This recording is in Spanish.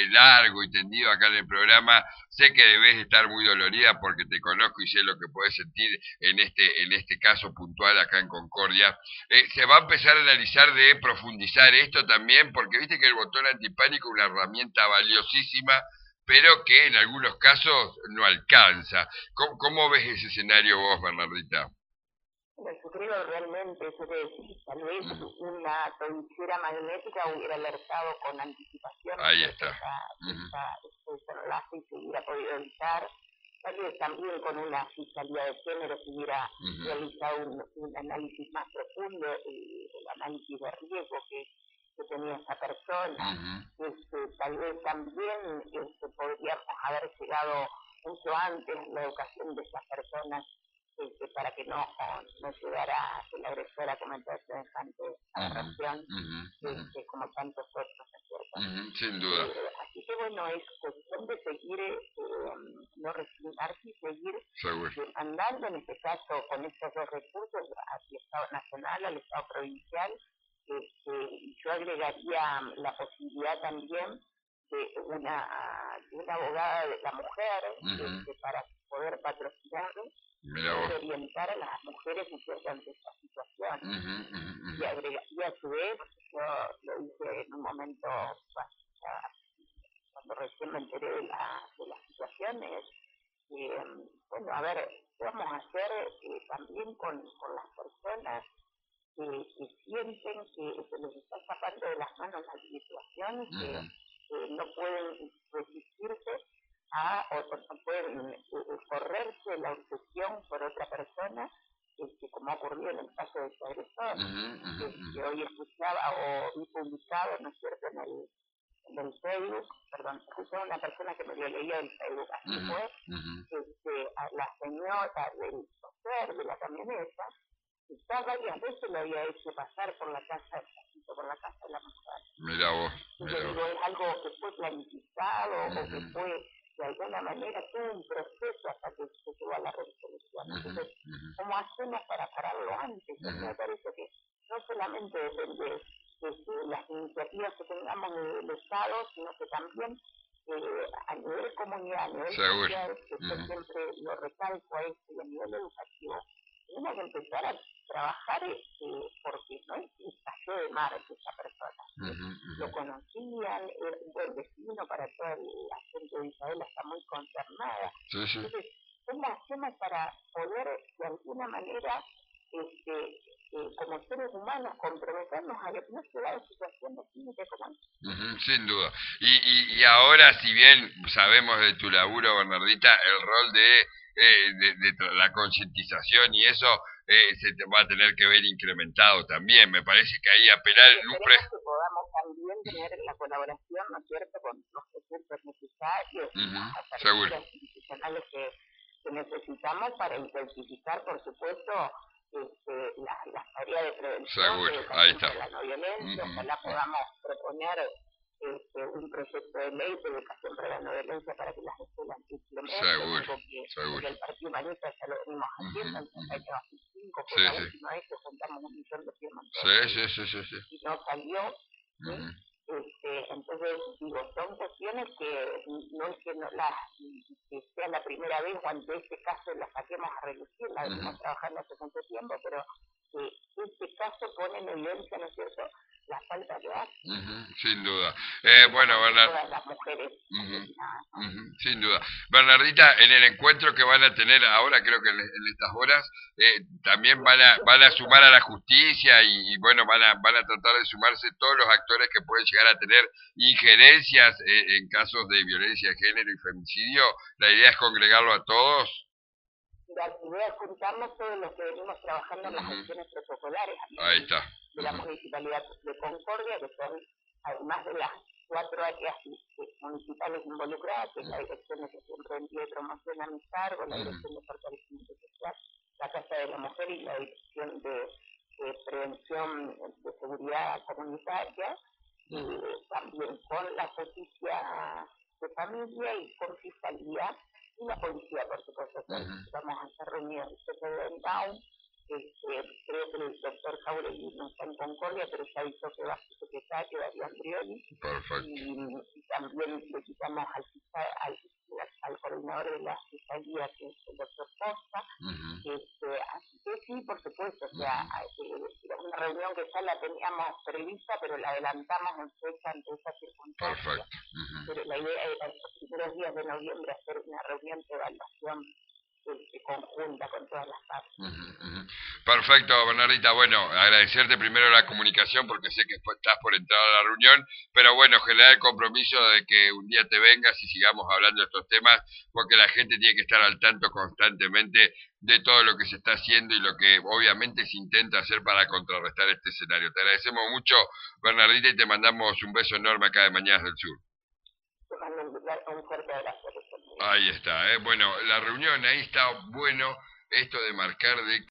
largo y tendido acá en el programa. Sé que debes estar muy dolorida porque te conozco y sé lo que puedes sentir en este caso puntual acá en Concordia. Se va a empezar a analizar de profundizar esto también, porque viste que el botón antipánico es una herramienta valiosísima, pero que en algunos casos no alcanza. ¿Cómo ves ese escenario vos, Bernardita? Bueno, yo creo realmente, eso que decís, tal vez una tobillera magnética hubiera alertado con anticipación, Ahí ¿no? está. Este enlace y se hubiera podido evitar. Tal vez también con una fiscalía de género se hubiera realizado un análisis más profundo, el análisis de riesgo que tenía esa persona. Tal vez también podríamos haber llegado mucho antes la educación de esas personas para que no llegara el agresor a cometer semejante aberración, como tantos otros, ¿no es cierto? Sin duda. Así que bueno, es cuestión de seguir, no resignarse y seguir demandando, en este caso, con estos dos recursos, al Estado Nacional, al Estado Provincial. Yo agregaría la posibilidad también de una abogada de la mujer, para poder patrocinar y orientar a las mujeres que se ante esta situación. Y agregaría a su vez, yo lo hice en un momento, cuando recién me enteré de las situaciones, bueno, a ver, ¿qué vamos a hacer también con las personas que sienten que se les está escapando de las manos la situación y que no pueden resistirse o no pueden correrse la obsesión por otra persona, como ha ocurrido en el caso de su agresor, que hoy escuchaba o vi publicado, ¿no es cierto?, en el Facebook, perdón, escuchaba una persona que me lo leía del Facebook, así fue, a la señora del chofer de la camioneta, ya varias veces lo había hecho pasar por la casa de la mujer. Mira vos. Digo, es algo que fue planificado o que fue, de alguna manera, tuvo un proceso hasta que se llegó a la resolución. Entonces, ¿cómo hacemos para pararlo antes? Me parece que no solamente depende de las iniciativas que tengamos del Estado, sino que también a nivel comunidad, a nivel social, que yo siempre lo recalco a esto, y a nivel educativo, tenemos que empezar a trabajar porque no es que cayó de mar esa persona. Lo conocían, era un buen vecino para toda la gente de Isabela, está muy concernada. Entonces, ¿cómo hacemos para poder, de alguna manera, como seres humanos, comprometernos a que no se da la situación de límite como sin duda. Y ahora, si bien sabemos de tu laburo, Bernardita, el rol de la concientización y eso se te va a tener que ver incrementado también. Me parece que ahí apelar en un que podamos también tener la colaboración, ¿no es cierto?, con los recursos necesarios, las herramientas institucionales que necesitamos para intensificar, por supuesto, la tarea de prevención de la no violencia. Ojalá podamos proponer un proyecto de ley de educación para la no violencia para que las escuelas implementen, que el Partido Humanista ya lo venimos haciendo, en el año 2005, fue la última vez que juntamos 1 millón de firmas y no salió. Entonces, digo, son cuestiones que no es que que sea la primera vez o ante este caso la saquemos a relucir, la venimos trabajando hace mucho tiempo, pero este caso pone en evidencia, ¿no es cierto?, la falta de acto. Sin duda. Bueno, Bernard, todas las mujeres. Sin duda. Bernardita, en el encuentro que van a tener ahora, creo que en estas horas, también van a sumar a la justicia y bueno, van a tratar de sumarse todos los actores que pueden llegar a tener injerencias en casos de violencia de género y femicidio. La idea es congregarlo a todos. La idea es juntarnos todos los que venimos trabajando en las acciones protocolares. Ahí está. De la Municipalidad de Concordia, que son, además de las 4 áreas municipales involucradas, que es la Dirección de Gestión Preventiva y Promoción a mi cargo, la Dirección de Fortalecimiento Social, la Casa de la Mujer y la Dirección de Prevención de Seguridad Comunitaria, también con la Justicia de Familia y con Fiscalía y la Policía, por supuesto. Vamos a hacer reuniones. En Down, creo que el doctor Jauregui no está en Concordia, pero ya avisó que va a secretario Darío Andrioli, Perfecto. y también le quitamos al coordinador de la fiscalía, que es el doctor Costa. Así que sí, por supuesto, o sea, era una reunión que ya la teníamos prevista, pero la adelantamos en fecha ante esa circunstancia. Perfecto. Pero la idea era en los primeros días de noviembre hacer una reunión de evaluación conjunta con todas las partes. Perfecto, Bernardita. Bueno, agradecerte primero la comunicación porque sé que estás por entrar a la reunión, pero bueno, generar el compromiso de que un día te vengas y sigamos hablando de estos temas, porque la gente tiene que estar al tanto constantemente de todo lo que se está haciendo y lo que obviamente se intenta hacer para contrarrestar este escenario. Te agradecemos mucho, Bernardita, y te mandamos un beso enorme acá de Mañanas del Sur. Te mando un fuerte abrazo. Ahí está, Bueno, la reunión, ahí está bueno esto de marcar de